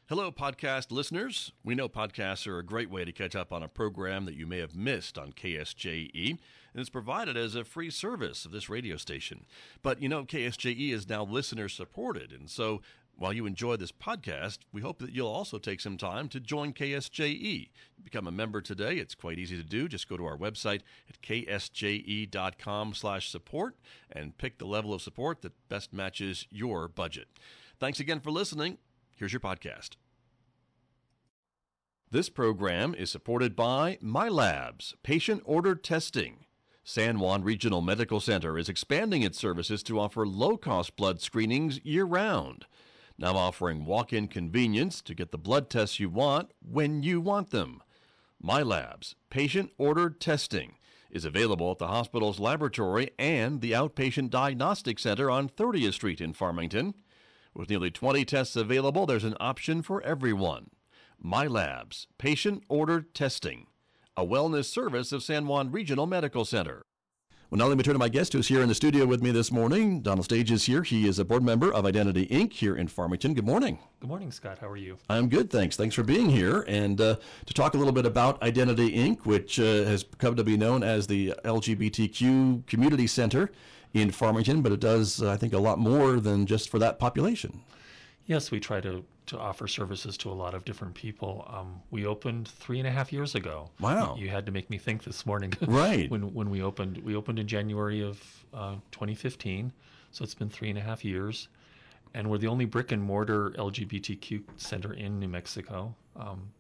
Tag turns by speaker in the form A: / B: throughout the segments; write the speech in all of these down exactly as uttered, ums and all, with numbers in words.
A: Hello, podcast listeners. We know podcasts are a great way to catch up on a program that you may have missed on K S J E, and it's provided as a free service of this radio station. But you know, K S J E is now listener supported, and so while you enjoy this podcast, we hope that you'll also take some time to join K S J E. Become a member today. It's quite easy to do. Just go to our website at k s j e dot com slash support and pick the level of support that best matches your budget. Thanks again for listening. Here's your podcast. This program is supported by MyLabs, patient-ordered testing. San Juan Regional Medical Center is expanding its services to offer low-cost blood screenings year-round. Now offering walk-in convenience to get the blood tests you want when you want them. MyLabs, patient-ordered testing, is available at the hospital's laboratory and the Outpatient Diagnostic Center on thirtieth Street in Farmington. With nearly twenty tests available, there's an option for everyone. MyLabs, patient-ordered testing, a wellness service of San Juan Regional Medical Center. Well, now let me turn to my guest who's here in the studio with me this morning. Donald Stage is here. He is a board member of Identity Incorporated here in Farmington. Good morning.
B: Good morning, Scott. How are you?
A: I'm good, thanks. Thanks for being here. And uh, to talk a little bit about Identity Incorporated, which uh, has come to be known as the L G B T Q Community Center in Farmington, but it does, uh, I think, a lot more than just for that population.
B: Yes, we try to, to offer services to a lot of different people. Um, we opened three and a half years ago.
A: Wow.
B: You had to make me think this morning.
A: Right.
B: when when we opened. We opened in January of uh, twenty fifteen, so it's been three and a half years. And we're the only brick and mortar L G B T Q center in New Mexico um,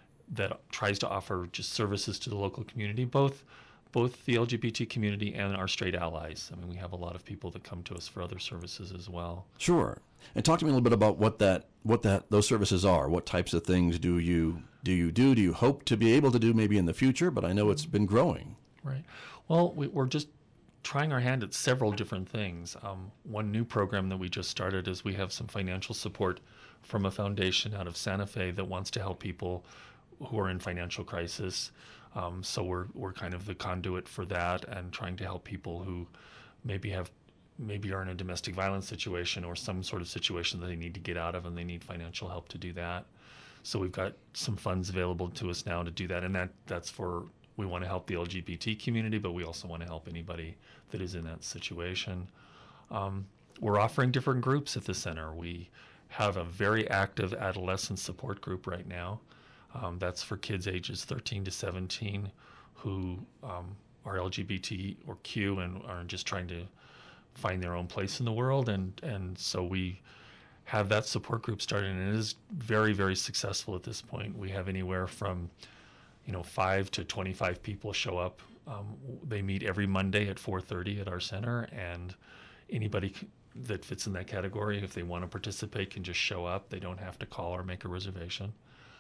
B: that tries to offer just services to the local community, both both the L G B T community and our straight allies. I mean, we have a lot of people that come to us for other services as well.
A: Sure. And talk to me a little bit about what that what that those services are. What types of things do you do you do? Do you hope to be able to do maybe in the future? But I know it's been growing.
B: Right. Well, we, we're just trying our hand at several different things. Um, one new program that we just started is we have some financial support from a foundation out of Santa Fe that wants to help people who are in financial crisis. Um, so we're we're kind of the conduit for that and trying to help people who maybe have maybe are in a domestic violence situation or some sort of situation that they need to get out of and they need financial help to do that. So we've got some funds available to us now to do that, and that that's for we want to help the L G B T community, but we also want to help anybody that is in that situation. Um, we're offering different groups at the center. We have a very active adolescent support group right now. Um, that's for kids ages thirteen to seventeen who um, are L G B T or Q and are just trying to find their own place in the world. And, and so we have that support group started, and it is very, very successful at this point. We have anywhere from, you know, five to twenty-five people show up. Um, they meet every Monday at four thirty at our center, and anybody c- that fits in that category, if they want to participate, can just show up. They don't have to call or make a reservation.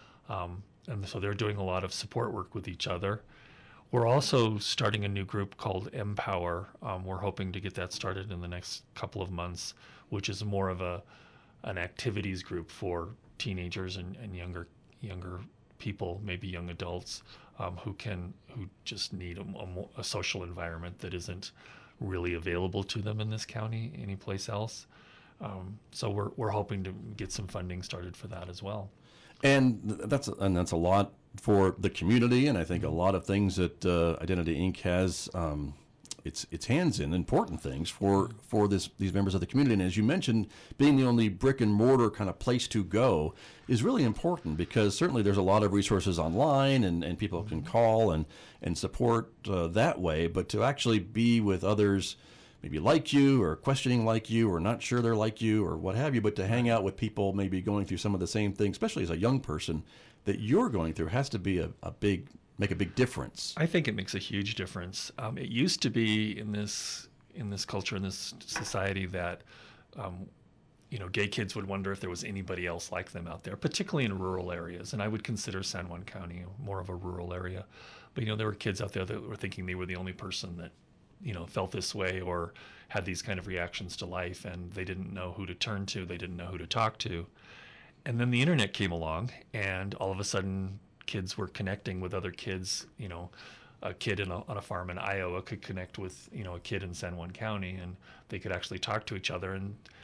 B: Um, and so they're doing a lot of support work with each other. We're also starting a new group called Empower. Um, we're hoping to get that started in the next couple of months, which is more of a an activities group for teenagers and, and younger younger people, maybe young adults, um, who can who just need a, a, a social environment that isn't really available to them in this county, anyplace else. Um, so we're we're hoping to get some funding started for that as well.
A: And that's and that's a lot for the community, and I think a lot of things that uh, Identity Incorporated has um, its its hands in, important things for for this these members of the community. And as you mentioned, being the only brick and mortar kind of place to go is really important, because certainly there's a lot of resources online, and, and people can call and and support uh, that way. But to actually be with others, maybe like you or questioning like you or not sure they're like you or what have you, but to hang out with people maybe going through some of the same things, especially as a young person, that you're going through, has to be a, a big, make a big difference.
B: I think it makes a huge difference. Um, it used to be in this in this culture, in this society, that um, you know, gay kids would wonder if there was anybody else like them out there, particularly in rural areas. And I would consider San Juan County more of a rural area. But, you know, there were kids out there that were thinking they were the only person that, you know, felt this way or had these kind of reactions to life, and they didn't know who to turn to. They didn't know who to talk to. And then the internet came along, and all of a sudden kids were connecting with other kids. You know, a kid in a, on a farm in Iowa could connect with, you know, a kid in San Juan County, and they could actually talk to each other. And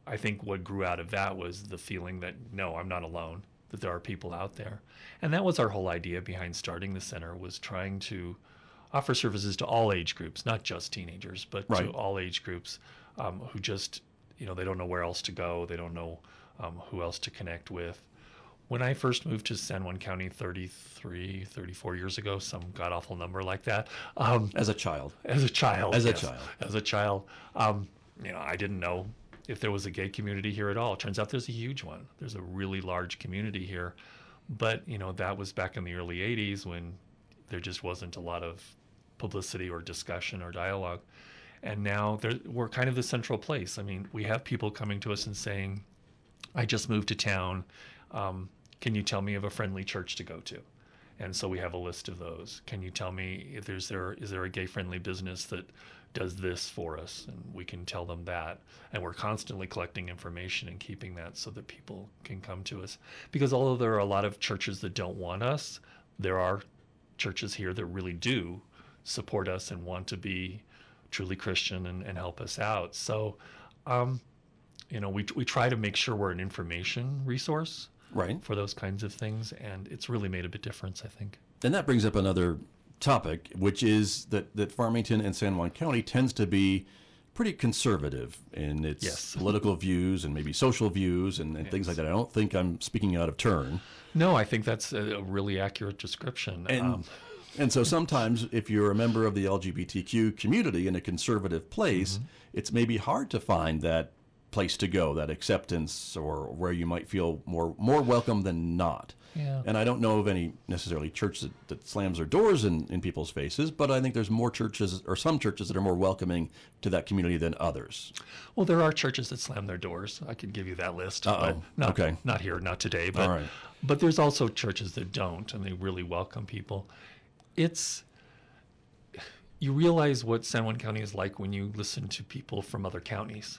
B: I think what grew out of that was the feeling that, no, I'm not alone, that there are people out there. And that was our whole idea behind starting the center, was trying to offer services to all age groups, not just teenagers, but
A: Right.
B: to all age groups um, who just, you know, they don't know where else to go. They don't know um, who else to connect with. When I first moved to San Juan County thirty-three, thirty-four years ago, some god awful number like that. Um,
A: As a child.
B: as a child.
A: As a
B: yes,
A: child.
B: As a child. Um, you know, I didn't know if there was a gay community here at all. It turns out there's a huge one. There's a really large community here. But, you know, that was back in the early eighties when there just wasn't a lot of publicity or discussion or dialogue. And now there, we're kind of the central place. I mean, we have people coming to us and saying, I just moved to town. Um, can you tell me of a friendly church to go to? And so we have a list of those. Can you tell me if there's there is there a gay friendly business that does this for us? And we can tell them that. And we're constantly collecting information and keeping that so that people can come to us. Because although there are a lot of churches that don't want us, there are churches here that really do support us and want to be truly Christian and, and help us out. So, um, you know, we we try to make sure we're an information resource.
A: Right.
B: For those kinds of things, and it's really made a big difference, I think.
A: And that brings up another topic, which is that, that Farmington and San Juan County tends to be pretty conservative in its
B: Yes.
A: political views and maybe social views and, and things like that. I don't think I'm speaking out of turn.
B: No, I think that's a, a really accurate description.
A: And,
B: Um,
A: and so sometimes if you're a member of the L G B T Q community in a conservative place,
B: Mm-hmm.
A: it's maybe hard to find that place to go, that acceptance, or where you might feel more more welcome than not.
B: Yeah.
A: And I don't know of any necessarily church that, that slams their doors in, in people's faces, but I think there's more churches, or some churches, that are more welcoming to that community than others.
B: well, there are churches that slam their doors. I can give you that list.
A: Uh-oh.
B: But not,
A: Okay.
B: Not here, not today. But,
A: All right.
B: but there's also churches that don't, and they really welcome people. It's, you realize what San Juan County is like when you listen to people from other counties.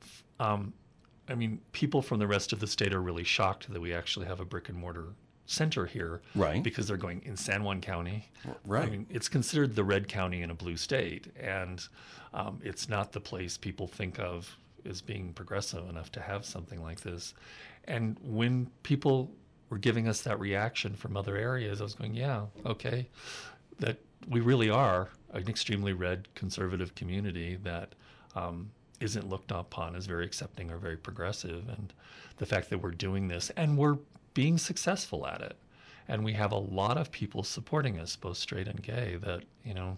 B: Um, I mean, people from the rest of the state are really shocked that we actually have a brick and mortar center here.
A: Right.
B: Because they're going in San Juan County.
A: Right.
B: I mean, it's considered the red county in a blue state, and um, it's not the place people think of as being progressive enough to have something like this. And when people were giving us that reaction from other areas, I was going, yeah, okay, that we really are an extremely red conservative community that um, isn't looked upon as very accepting or very progressive. And the fact that we're doing this and we're being successful at it, and we have a lot of people supporting us, both straight and gay, that, you know,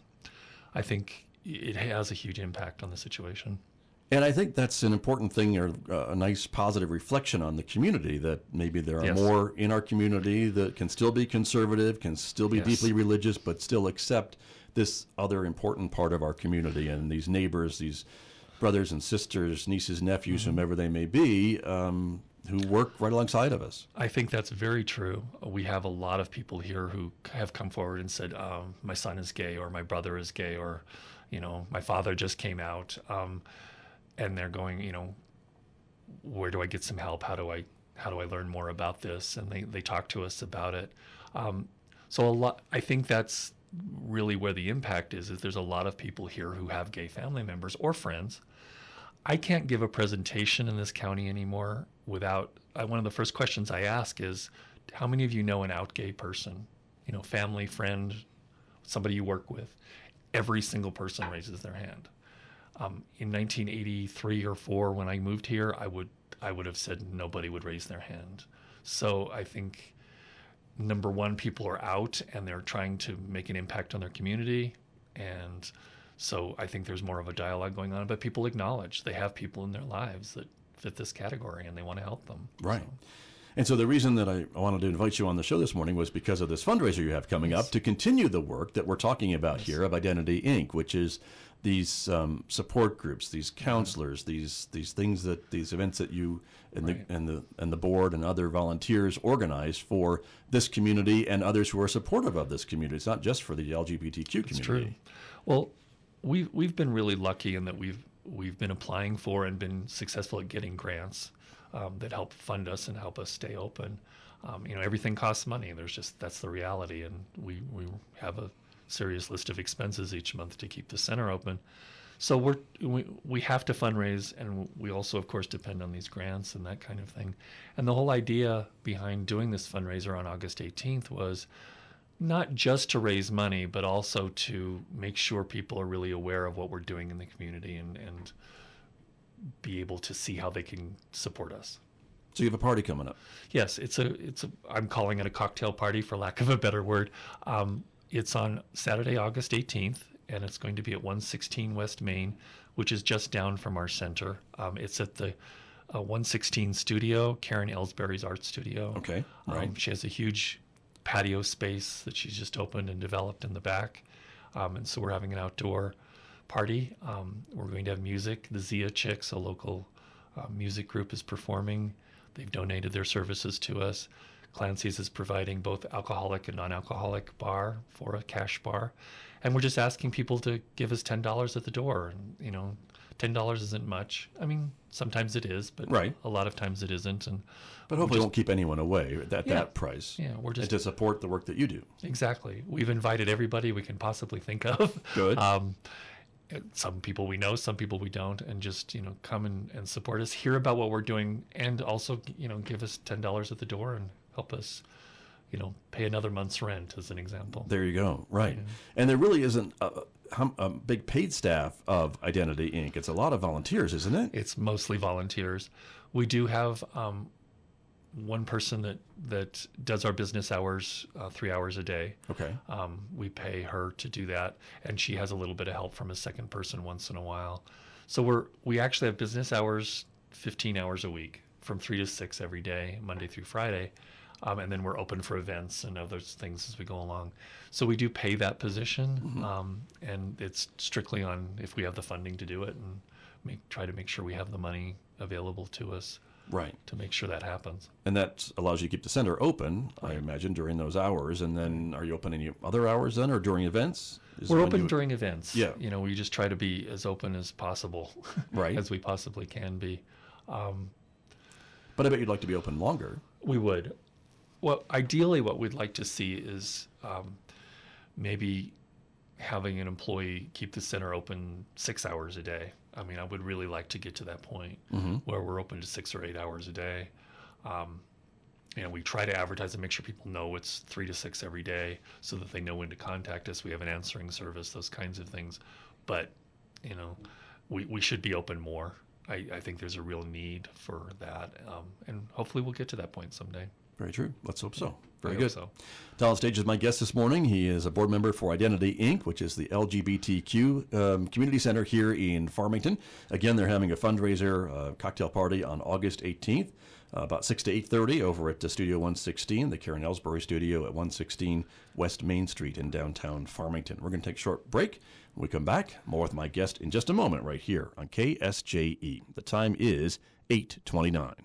B: I think it has a huge impact on the situation.
A: And I think that's an important thing, or uh, a nice positive reflection on the community, that maybe there are
B: Yes.
A: more in our community that can still be conservative, can still be
B: Yes.
A: deeply religious, but still accept this other important part of our community, and these neighbors, these brothers and sisters, nieces, nephews,
B: Mm-hmm.
A: whomever they may be, um, who work right alongside of us.
B: I think that's very true. We have a lot of people here who have come forward and said, um, my son is gay, or my brother is gay, or, you know, my father just came out. Um, and they're going, you know, where do I get some help? How do I, how do I learn more about this? And they, they talk to us about it. Um, so a lot, I think that's really where the impact is, is there's a lot of people here who have gay family members or friends. I can't give a presentation in this county anymore without, uh, one of the first questions I ask is, how many of you know an out gay person? You know, family, friend, somebody you work with. Every single person raises their hand. Um, in nineteen eighty-three or four, when I moved here, I would I would have said nobody would raise their hand. So I think, number one, people are out and they're trying to make an impact on their community, and so I think there's more of a dialogue going on. But people acknowledge they have people in their lives that fit this category and they want to help them.
A: Right.
B: So,
A: And so the reason that I wanted to invite you on the show this morning was because of this fundraiser you have coming
B: Yes.
A: up to continue the work that we're talking about
B: Yes.
A: here of Identity Incorporated, which is these um, support groups, these counselors, these these things that these events that you and
B: Right.
A: the and the and the board and other volunteers organize for this community and others who are supportive of this community. It's not just for the L G B T Q
B: it's
A: community.
B: true. Well, we've we've been really lucky in that we've we've been applying for and been successful at getting grants um, that help fund us and help us stay open. Um, you know, everything costs money. There's just, that's the reality, and we we have a serious list of expenses each month to keep the center open. So we're we, we have to fundraise, and we also, of course, depend on these grants and that kind of thing. And the whole idea behind doing this fundraiser on August eighteenth was not just to raise money, but also to make sure people are really aware of what we're doing in the community and, and be able to see how they can support us.
A: So you have a party coming up.
B: Yes, it's a it's a I'm calling it a cocktail party for lack of a better word. Um, it's on Saturday, August eighteenth, and it's going to be at one sixteen West Main, which is just down from our center. Um, it's at the uh, one sixteen studio, Karen Ellsbury's art studio.
A: Okay, right.
B: Um, she has a huge patio space that she's just opened and developed in the back, um, and so we're having an outdoor party. Um, we're going to have music. The Zia Chicks, a local uh, music group, is performing. They've donated their services to us. Clancy's is providing both alcoholic and non-alcoholic bar for a cash bar. And we're just asking people to give us ten dollars at the door. And, you know, ten dollars isn't much. I mean, sometimes it is, but
A: right.
B: a lot of times it isn't. And
A: But hopefully just, won't keep anyone away at that,
B: yeah,
A: that price.
B: Yeah, we're just...
A: And to support the work that you do.
B: Exactly. We've invited everybody we can possibly think of.
A: Good.
B: Um, some people we know, some people we don't, and just, you know, come and, and support us, hear about what we're doing, and also, you know, give us ten dollars at the door and help us, you know, pay another month's rent, as an example.
A: There you go. Right.
B: Yeah.
A: And there really isn't a, a big paid staff of Identity Incorporated. It's a lot of volunteers, isn't it?
B: It's mostly volunteers. We do have um, one person that, that does our business hours uh, three hours a day.
A: Okay.
B: Um, we pay her to do that, and she has a little bit of help from a second person once in a while. So we're we actually have business hours fifteen hours a week from three to six every day, Monday through Friday. Um, and then we're open for events and other things as we go along. So we do pay that position, mm-hmm. um, and it's strictly on if we have the funding to do it, and make, try to make sure we have the money available to us.
A: Right.
B: To make sure that happens.
A: And that allows you to keep the center open, right. I imagine, during those hours. And then are you open any other hours then, or during events?
B: Is We're open you... during events.
A: Yeah.
B: You know, we just try to be as open as possible,
A: right.
B: as we possibly can be. Um,
A: but I bet you'd like to be open longer.
B: We would. Well, ideally what we'd like to see is um, maybe having an employee keep the center open six hours a day. I mean, I would really like to get to that point mm-hmm. where we're open to six or eight hours a day. Um, and we try to advertise and make sure people know it's three to six every day so that they know when to contact us. We have an answering service, those kinds of things. But, you know, we, we should be open more. I, I think there's a real need for that. Um, and hopefully we'll get to that point someday.
A: Very true. Let's hope so. Very
B: I
A: good.
B: So.
A: Talent Stage is my guest this morning. He is a board member for Identity Incorporated, which is the L G B T Q um, community center here in Farmington. Again, they're having a fundraiser uh, cocktail party on August eighteenth, uh, about six to eight thirty over at the Studio one sixteen, the Karen Ellsbury studio at one sixteen West Main Street in downtown Farmington. We're going to take a short break. When we come back, more with my guest in just a moment right here on K S J E. The time is eight twenty-nine.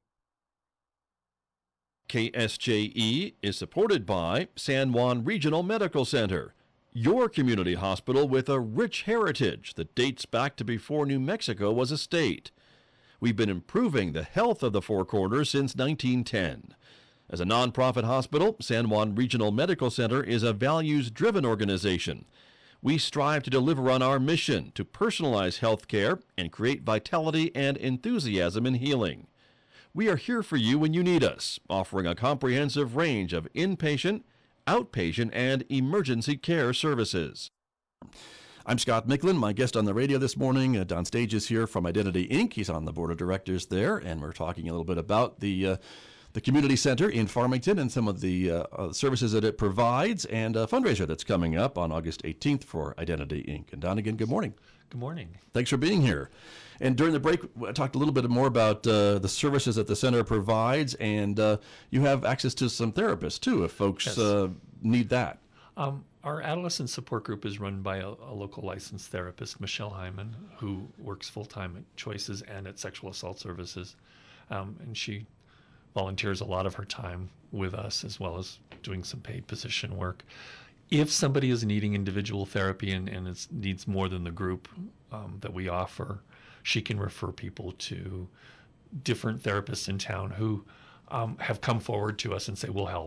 A: K S J E is supported by San Juan Regional Medical Center, your community hospital with a rich heritage that dates back to before New Mexico was a state. We've been improving the health of the Four Corners since nineteen ten. As a nonprofit hospital, San Juan Regional Medical Center is a values-driven organization. We strive to deliver on our mission to personalize health care and create vitality and enthusiasm in healing. We are here for you when you need us, offering a comprehensive range of inpatient, outpatient, and emergency care services. I'm Scott Micklin. My guest on the radio this morning, uh, Don Stage, is here from Identity Incorporated. He's on the board of directors there, and we're talking a little bit about the uh, the community center in Farmington and some of the uh, uh, services that it provides, and a fundraiser that's coming up on August eighteenth for Identity Incorporated. And Don, again, good morning.
B: Good morning. Thanks
A: for being here. And during the break, I talked a little bit more about uh, the services that the center provides, and uh, you have access to some therapists, too, if folks yes. uh, need that.
B: Um, our adolescent support group is run by a, a local licensed therapist, Michelle Hyman, who works full-time at Choices and at Sexual Assault Services. Um, and she volunteers a lot of her time with us, as well as doing some paid position work. If somebody is needing individual therapy and, and it needs more than the group um, that we offer, she can refer people to different therapists in town who um, have come forward to us and say, we'll help.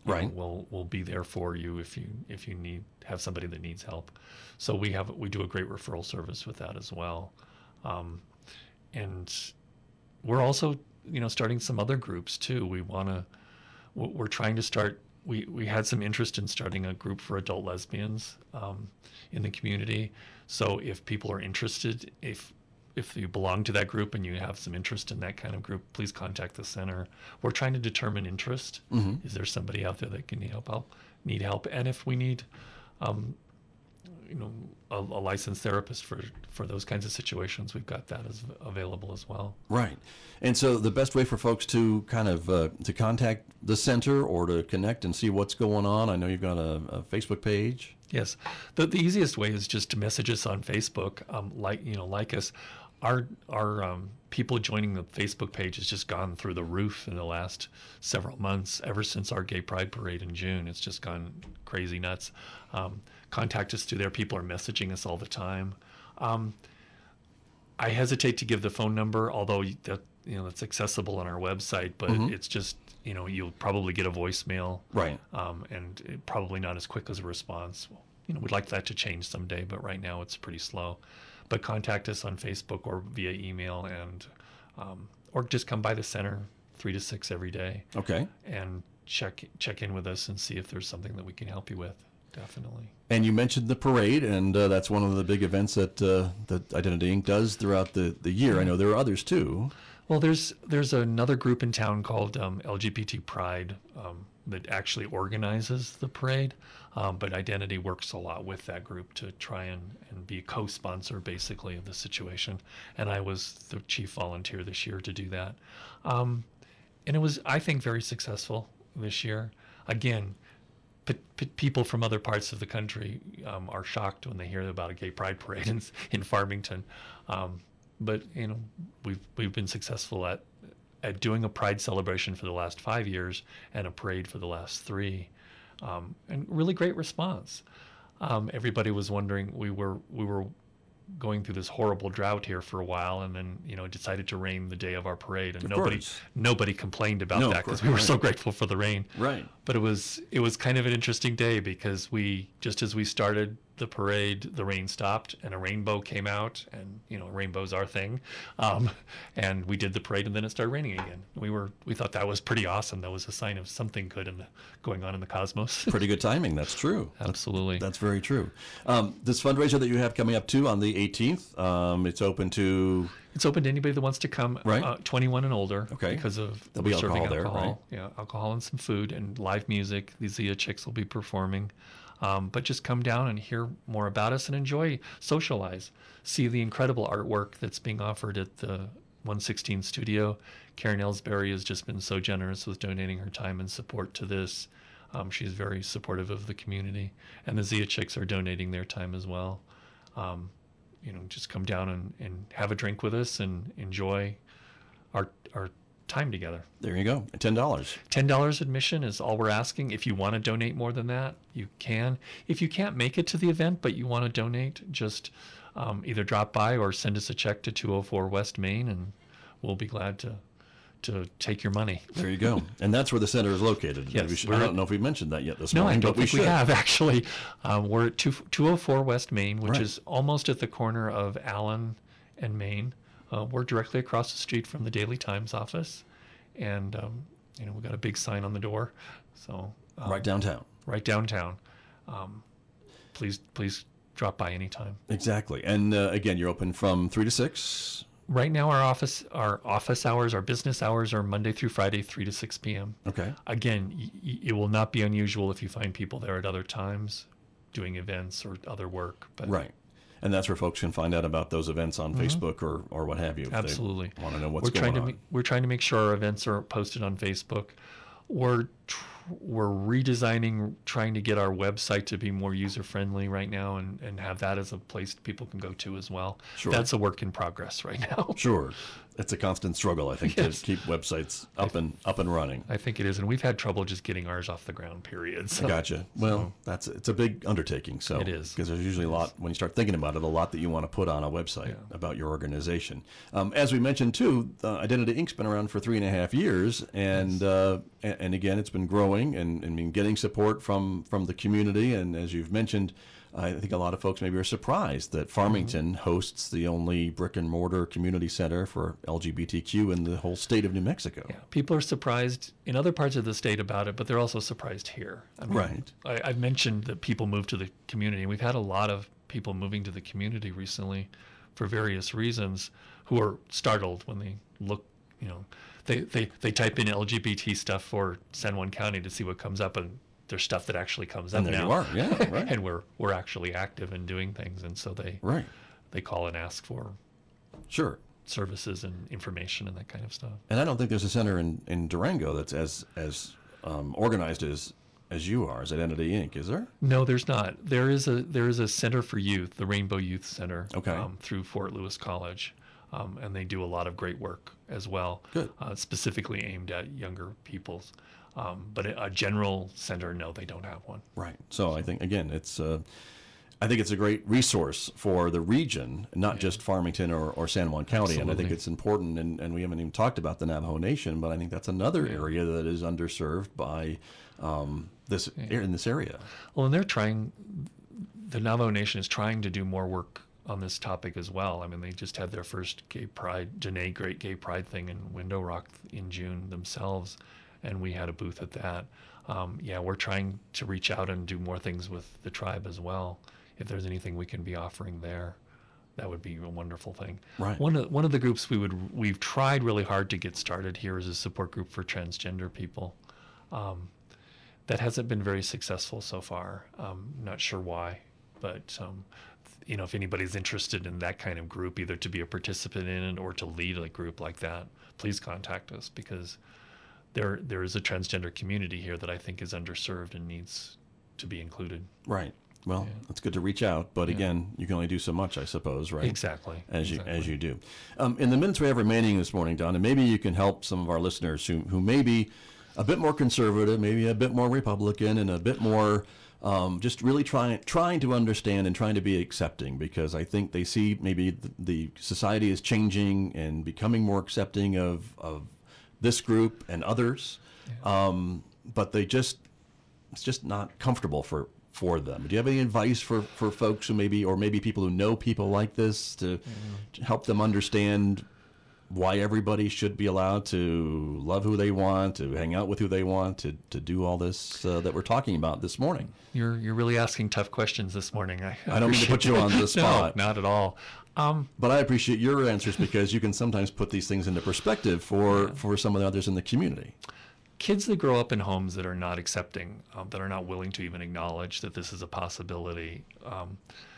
B: you know,
A: Right.
B: we'll we'll be there for you if you if you need have somebody that needs help. So we have we do a great referral service with that as well, um, and we're also you know starting some other groups too. We want to we're trying to start. We, we had some interest in starting a group for adult lesbians um, in the community. So if people are interested, if if you belong to that group and you have some interest in that kind of group, please contact the center. We're trying to determine interest.
A: Mm-hmm.
B: Is there somebody out there that can need help? Help need help, and if we need, um, you know, a, a licensed therapist for for those kinds of situations, we've got that as available as well.
A: Right. And so the best way for folks to kind of uh, to contact the center or to connect and see what's going on, I know you've got a, a Facebook page.
B: Yes, the the easiest way is just to message us on Facebook, um, like you know, like us. Our our um, people joining the Facebook page has just gone through the roof in the last several months. Ever since our Gay Pride Parade in June, it's just gone crazy nuts. Um, contact us through there. People are messaging us all the time. Um, I hesitate to give the phone number, although that you know that's accessible on our website, but
A: Mm-hmm.
B: it's just you know you'll probably get a voicemail,
A: Right.
B: um, and it, probably not as quick as a response. Well, you know, we'd like that to change someday, but right now it's pretty slow. But contact us on Facebook or via email, and um, or just come by the center three to six every day
A: Okay.
B: and check check in with us and see if there's something that we can help you with. Definitely.
A: And you mentioned the parade, and uh, that's one of the big events that uh, that Identity Incorporated does throughout the, the year. I know there are others too.
B: Well, there's there's another group in town called um, L G B T Pride um, that actually organizes the parade, um, but Identity works a lot with that group to try and, and be a co-sponsor basically of the situation. And I was the chief volunteer this year to do that, um, and it was I think very successful this year. Again, p- p- people from other parts of the country um, are shocked when they hear about a gay pride parade in, in Farmington. Um, But you know, we've we've been successful at at doing a pride celebration for the last five years and a parade for the last three, um, and really great response. Um, everybody was wondering. We were we were going through this horrible drought here for a while, and then you know it decided to rain the day of our parade, and
A: Of
B: nobody
A: course.
B: nobody complained about
A: No, of
B: that because
A: course,
B: we were
A: right.
B: so grateful for the rain.
A: Right.
B: But it was it was kind of an interesting day because we just as we started the parade, the rain stopped and a rainbow came out, and you know rainbow's our thing, um, and we did the parade, and then it started raining again. We were we thought that was pretty awesome. That was a sign of something good in the, going on in the cosmos.
A: Pretty good timing. That's true.
B: Absolutely.
A: That's very true. Um, this fundraiser that you have coming up too on the eighteenth, um, it's open to.
B: It's open to anybody that wants to come,
A: Right.
B: uh, twenty-one and older,
A: Okay.
B: because of
A: There'll be
B: we're serving
A: alcohol there,
B: alcohol. Yeah, alcohol and some food and live music. The Zia Chicks will be performing. Um, but just come down and hear more about us and enjoy, socialize, see the incredible artwork that's being offered at the one sixteen studio. Karen Ellsbury has just been so generous with donating her time and support to this. Um, she's very supportive of the community, and the Zia Chicks are donating their time as well. Um, you know, just come down and, and have a drink with us and enjoy our our time together.
A: There you go. ten dollars.
B: ten dollars admission is all we're asking. If you want to donate more than that, you can. If you can't make it to the event, but you want to donate, just um, either drop by or send us a check to two oh four West Main, and we'll be glad to to take your money.
A: There you go. And that's where the center is located.
B: Yes,
A: We should,
B: we're
A: I
B: at-
A: don't know if we mentioned that yet this
B: No, I
A: morning,
B: don't
A: but we
B: think we,
A: should.
B: have actually. Um, we're at two, 204 West Main, which
A: Right.
B: is almost at the corner of Allen and Main. Uh, we're directly across the street from the Daily Times office, and um, you know we got a big sign on the door, so um,
A: Right downtown.
B: right downtown. Um, please, please drop by anytime.
A: Exactly. And uh, again, you're open from three to six.
B: Right now, our office, our office hours, our business hours are Monday through Friday, three to six p.m.
A: Okay.
B: Again, y- y- it will not be unusual if you find people there at other times, doing events or other work. But
A: Right. And that's where folks can find out about those events on Facebook or, or what have you. if they
B: Absolutely.
A: want to know what's
B: we're trying
A: going
B: to
A: on.
B: ma- we're trying to make sure our events are posted on Facebook. We're tr- we're redesigning, trying to get our website to be more user friendly right now, and, and have that as a place people can go to as well.
A: Sure.
B: That's a work in progress right now.
A: Sure. It's a constant struggle, I think,
B: Yes.
A: to keep websites up and up and running.
B: I think it is, and we've had trouble just getting ours off the ground. Period. So,
A: Gotcha. Well, that's it's a big undertaking. So
B: It is.
A: because there's usually a lot when you start thinking about it, a lot that you want to put on a website about your organization. Um, as we mentioned too, uh, Identity Incorporated's been around for three and a half years, and uh, and, and again, it's been growing. growing and, and getting support from, from the community. And as you've mentioned, I think a lot of folks maybe are surprised that Farmington mm-hmm. hosts the only brick and mortar community center for L G B T Q in the whole state of New Mexico.
B: Yeah, people are surprised in other parts of the state about it, but they're also surprised here. I mean,
A: right.
B: I, I've mentioned that people move to the community, and we've had a lot of people moving to the community recently for various reasons who are startled when they look, you know, they, they, they type in L G B T stuff for San Juan County to see what comes up, and there's stuff that actually comes up
A: and there
B: now.
A: You are, yeah, right.
B: And we're we're actually active in doing things, and so they
A: right.
B: they call and ask for
A: sure
B: services and information and that kind of stuff.
A: And I don't think there's a center in, in Durango that's as as um, organized as as you are, as Identity Incorporated, is there?
B: No, there's not. There is a there is a Center for Youth, the Rainbow Youth Center,
A: okay.
B: um, through Fort Lewis College, um, and they do a lot of great work as well.
A: Good.
B: Uh, specifically aimed at younger peoples. Um, but a, a general center, no, they don't have one.
A: Right. So, so. I think again, it's uh, I think it's a great resource for the region, not yeah. just Farmington or, or San Juan County. Absolutely. And I think it's important. And, and we haven't even talked about the Navajo Nation, but I think that's another yeah. area that is underserved by um, this yeah. in this area.
B: Well, and they're trying. The Navajo Nation is trying to do more work on this topic as well. I mean, they just had their first gay pride, Janae Great Gay Pride thing in Window Rock in June themselves. And we had a booth at that. Um, yeah, we're trying to reach out and do more things with the tribe as well. If there's anything we can be offering there, that would be a wonderful thing.
A: Right.
B: One of one of the groups we would we've tried really hard to get started here is a support group for transgender people. Um, that hasn't been very successful so far. Um, not sure why, but um, you know, if anybody's interested in that kind of group, either to be a participant in it or to lead a group like that, please contact us, because There, there is a transgender community here that I think is underserved and needs to be included.
A: Right. Well, yeah. It's good to reach out, but yeah. again, you can only do so much, I suppose, right?
B: Exactly.
A: As
B: exactly.
A: you as you do. Um, in the minutes we have remaining this morning, Don, and maybe you can help some of our listeners who who may be a bit more conservative, maybe a bit more Republican, and a bit more um, just really trying trying to understand and trying to be accepting, because I think they see maybe the, the society is changing and becoming more accepting of of this group and others, yeah. um, but they just it's just not comfortable for, for them. Do you have any advice for, for folks who maybe, or maybe people who know people like this, to, mm-hmm. to help them understand why everybody should be allowed to love who they want, to hang out with who they want, to, to do all this uh, that we're talking about this morning?
B: You're you're really asking tough questions this morning. I,
A: I don't mean to put you on the spot.
B: No, not at all. Um,
A: but I appreciate your answers, because you can sometimes put these things into perspective for, yeah. for some of the others in the community.
B: Kids that grow up in homes that are not accepting, um, that are not willing to even acknowledge that this is a possibility, um,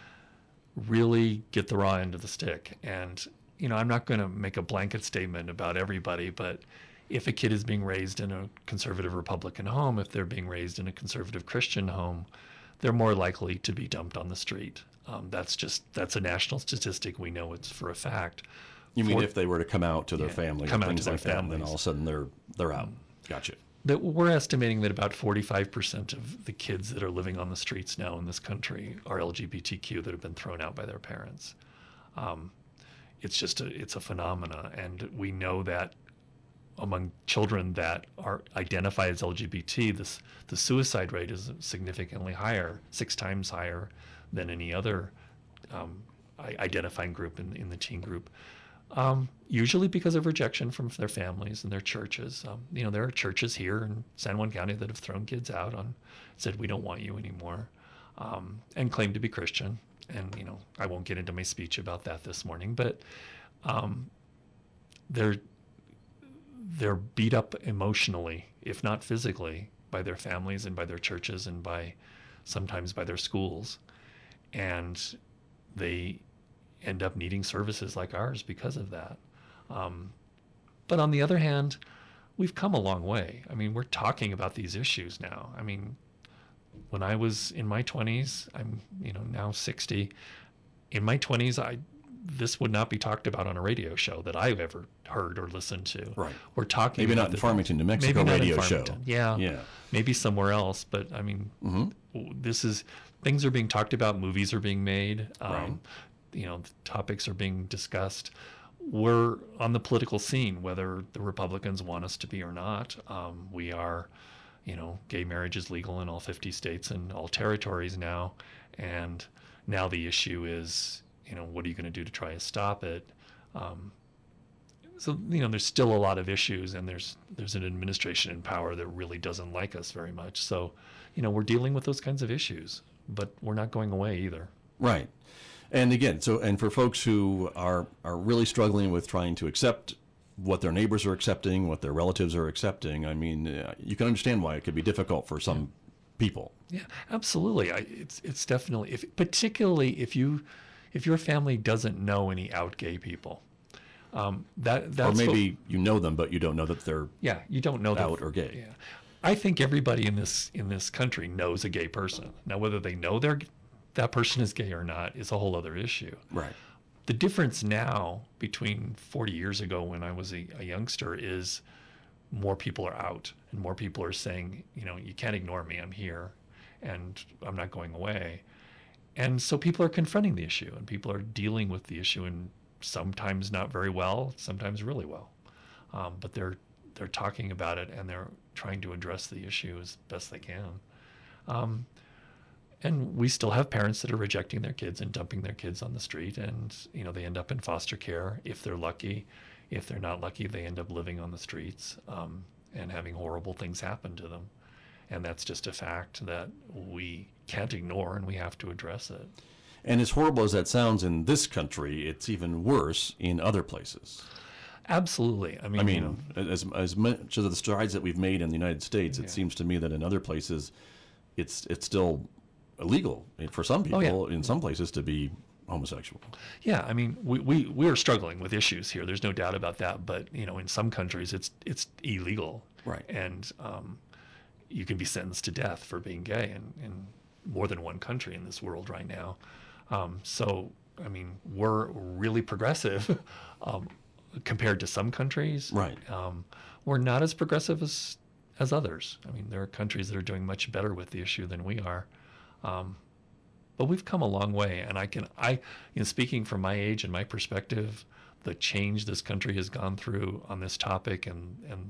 B: really get the raw end of the stick. And, you know, I'm not going to make a blanket statement about everybody, but if a kid is being raised in a conservative Republican home, if they're being raised in a conservative Christian home, they're more likely to be dumped on the street. Um, that's just, that's a national statistic. We know it's for a fact.
A: You
B: for,
A: mean if they were to come out to their
B: yeah,
A: family
B: come
A: and
B: out
A: things
B: to their
A: like that,
B: families.
A: then all of a sudden they're they're out.
B: Um,
A: Gotcha.
B: That we're estimating that about forty-five percent of the kids that are living on the streets now in this country are L G B T Q that have been thrown out by their parents. Um, it's just a, it's a phenomena, and we know that among children that are identified as L G B T, this the suicide rate is significantly higher, six times higher than any other um, identifying group in, in the teen group. Um, usually because of rejection from their families and their churches. Um, you know, there are churches here in San Juan County that have thrown kids out on, said, we don't want you anymore, um, and claim to be Christian. And, you know, I won't get into my speech about that this morning, but um, they're, they're beat up emotionally, if not physically, by their families and by their churches and by sometimes by their schools. And they end up needing services like ours because of that. Um, but on the other hand, we've come a long way. I mean, we're talking about these issues now. I mean, when I was in my twenties, I'm, you know, now sixty. In my twenties, I this would not be talked about on a radio show that I've ever heard or listened to.
A: Right.
B: We're talking
A: maybe
B: about
A: not in
B: the,
A: Farmington, New Mexico radio show.
B: Yeah.
A: Yeah.
B: Maybe somewhere else, but I mean, mm-hmm. this is things are being talked about. Movies are being made. Um,
A: right.
B: You know, topics are being discussed. We're on the political scene, whether the Republicans want us to be or not. Um, we are, you know, gay marriage is legal in all fifty states and all territories now. And now the issue is, you know, what are you going to do to try to stop it? Um, so, you know, there's still a lot of issues, and there's there's an administration in power that really doesn't like us very much. So, you know, we're dealing with those kinds of issues, but we're not going away either.
A: Right. And again, so and for folks who are are really struggling with trying to accept what their neighbors are accepting, what their relatives are accepting, I mean, uh, you can understand why it could be difficult for some people.
B: Yeah, absolutely. I, it's it's definitely, if particularly if you if your family doesn't know any out gay people, um, that that's
A: or maybe
B: what,
A: you know them, but you don't know that they're
B: yeah, you don't know
A: out
B: that,
A: or gay.
B: Yeah, I think everybody in this in this country knows a gay person. Now, whether they know they're that person is gay or not is a whole other issue.
A: Right.
B: The difference now between forty years ago when I was a, a youngster is more people are out, and more people are saying, you know, you can't ignore me, I'm here, and I'm not going away. And so people are confronting the issue, and people are dealing with the issue, and sometimes not very well, sometimes really well. Um, but they're they're talking about it, and they're trying to address the issue as best they can. Um, And we still have parents that are rejecting their kids and dumping their kids on the street, and you know they end up in foster care if they're lucky. If they're not lucky, they end up living on the streets um, and having horrible things happen to them. And that's just a fact that we can't ignore, and we have to address it.
A: And as horrible as that sounds in this country, it's even worse in other places.
B: Absolutely. I mean,
A: I mean,
B: you know,
A: as as much of the strides that we've made in the United States, it
B: Yeah.
A: seems to me that in other places, it's it's still illegal for some people
B: Oh, yeah.
A: in some places to be homosexual.
B: Yeah, I mean, we, we, we are struggling with issues here. There's no doubt about that. But, you know, in some countries, it's it's illegal.
A: Right.
B: And um, you can be sentenced to death for being gay in, in more than one country in this world right now. Um, so, I mean, we're really progressive um, compared to some countries.
A: Right.
B: Um, we're not as progressive as, as others. I mean, there are countries that are doing much better with the issue than we are. Um, but we've come a long way, and I can, I, you know, speaking from my age and my perspective, the change this country has gone through on this topic, and and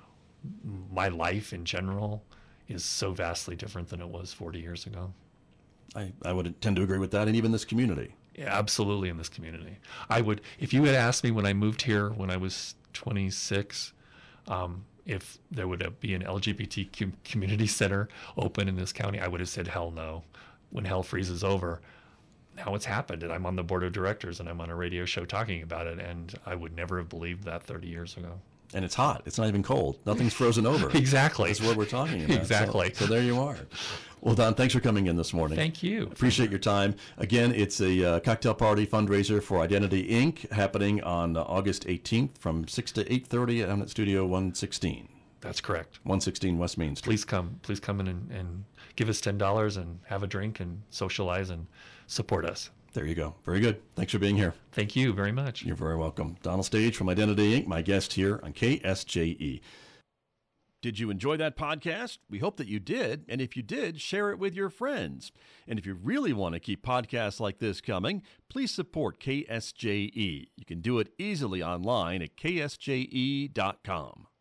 B: my life in general is so vastly different than it was forty years ago.
A: I, I would tend to agree with that, and even this community.
B: Yeah, absolutely, in this community. I would, if you had asked me when I moved here when I was twenty-six, um, if there would be an L G B T Q community center open in this county, I would have said, hell no, when hell freezes over. Now it's happened, and I'm on the board of directors, and I'm on a radio show talking about it, and I would never have believed that thirty years ago.
A: And it's hot. It's not even cold. Nothing's frozen over.
B: Exactly.
A: That's what we're talking about.
B: Exactly.
A: So, so there you are. Well, Don, thanks for coming in this morning.
B: Thank you.
A: Appreciate your time. Again, it's a uh, cocktail party fundraiser for Identity Incorporated happening on uh, August eighteenth from six to eight thirty down at Studio one sixteen.
B: That's correct.
A: one sixteen West Main Street.
B: Please come. Please come in and, and give us ten dollars and have a drink and socialize and support us.
A: There you go. Very good. Thanks for being here.
B: Thank you very much.
A: You're very welcome. Donald Stage from Identity Incorporated, my guest here on K S J E. Did you enjoy that podcast? We hope that you did. And if you did, share it with your friends. And if you really want to keep podcasts like this coming, please support K S J E. You can do it easily online at K S J E dot com.